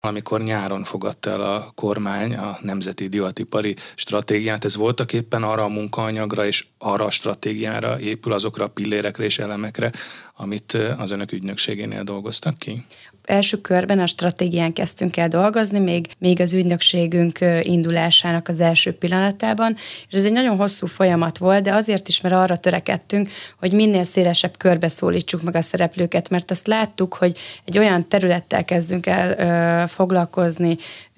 Amikor nyáron fogadta el a kormány a Nemzeti Divatipari Stratégiát, ez voltak éppen arra a munkaanyagra és arra a stratégiára épül, azokra a pillérekre és elemekre, amit az önök ügynökségénél dolgoztak ki? Első körben a stratégián kezdtünk el dolgozni, még az ügynökségünk indulásának az első pillanatában, és ez egy nagyon hosszú folyamat volt, de azért is, mert arra törekedtünk, hogy minél szélesebb körbe szólítsuk meg a szereplőket, mert azt láttuk, hogy egy olyan területtel kezdünk el foglalkozni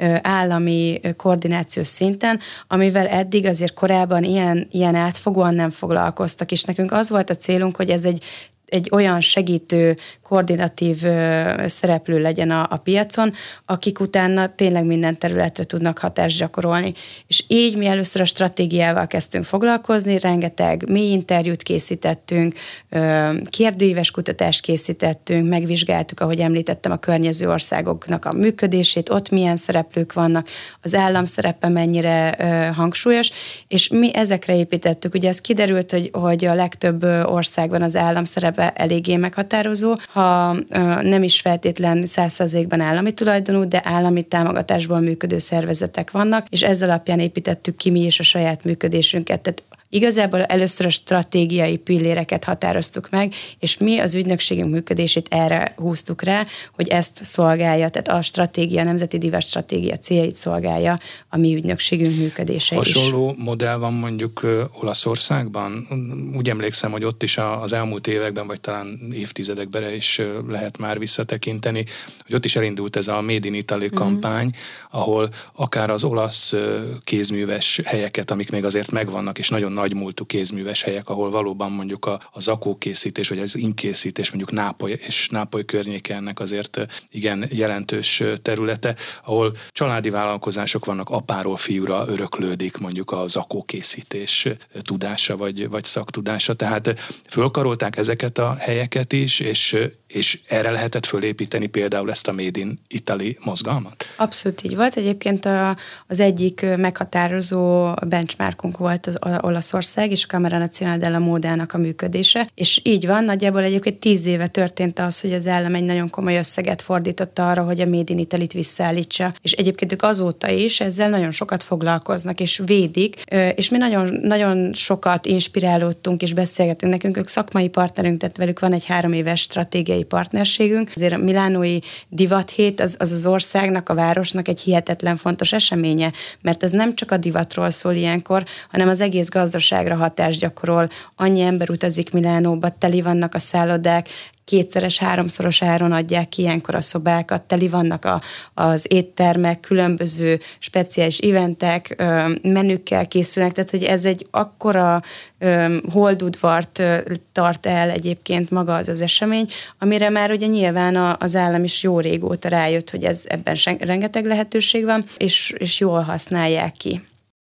állami koordinációs szinten, amivel eddig azért korábban ilyen átfogóan nem foglalkoztak, és nekünk az volt a célunk, hogy ez egy olyan segítő, koordinatív szereplő legyen a piacon, akik utána tényleg minden területre tudnak hatást gyakorolni. És így mi először a stratégiával kezdtünk foglalkozni, rengeteg mély interjút készítettünk, kérdőíves kutatást készítettünk, megvizsgáltuk, ahogy említettem, a környező országoknak a működését, ott milyen szereplők vannak, az állam szerepe mennyire hangsúlyos, és mi ezekre építettük. Ugye ez kiderült, hogy a legtöbb országban az állam szerepe eléggé meghatározó, ha nem is feltétlen 100%-ban állami tulajdonú, de állami támogatásból működő szervezetek vannak, és ez alapján építettük ki mi is a saját működésünket. Tehát igazából először a stratégiai pilléreket határoztuk meg, és mi az ügynökségünk működését erre húztuk rá, hogy ezt szolgálja, tehát a stratégia, a Nemzeti Divat Stratégia céljait szolgálja a mi ügynökségünk működése is. Hasonló modell van mondjuk Olaszországban? Úgy emlékszem, hogy ott is az elmúlt években, vagy talán évtizedekben is lehet már visszatekinteni, hogy ott is elindult ez a Made in Italy kampány, ahol akár az olasz kézműves helyeket, amik még azért megvannak, és nagyon nagy múltú kézműves helyek, ahol valóban mondjuk a zakókészítés, vagy az inkkészítés, mondjuk Nápoly és Nápoly környéke ennek azért igen jelentős területe, ahol családi vállalkozások vannak, apáról fiúra öröklődik mondjuk a zakókészítés tudása, vagy szaktudása. Tehát fölkarolták ezeket a helyeket is, és erre lehetett fölépíteni például ezt a Made in Italy mozgalmat? Abszolút így volt. Egyébként az egyik meghatározó benchmarkunk volt az Olaszország és a Camera Nazionale della Modának a működése, és így van, nagyjából egyébként 10 éve történt az, hogy az állam egy nagyon komoly összeget fordított arra, hogy a Made in Italy-t visszaállítsa, és egyébként ők azóta is ezzel nagyon sokat foglalkoznak, és védik, és mi nagyon, nagyon sokat inspirálódtunk, és beszélgetünk nekünk, ők szakmai partnerünk, tehát velük van egy 3 éves stratégiai partnerségünk. Azért a milánói divathét az országnak, a városnak egy hihetetlen fontos eseménye, mert ez nem csak a divatról szól ilyenkor, hanem az egész gazdaságra hatást gyakorol. Annyi ember utazik Milánóba, teli vannak a szállodák, 2-szeres, 3-szoros áron adják ki ilyenkor a szobákat, teli vannak az éttermek, különböző speciális eventek, menükkel készülnek, tehát hogy ez egy akkora holdudvart tart el egyébként maga az esemény, amire már ugye nyilván az állam is jó régóta rájött, hogy ebben rengeteg lehetőség van, és jól használják ki.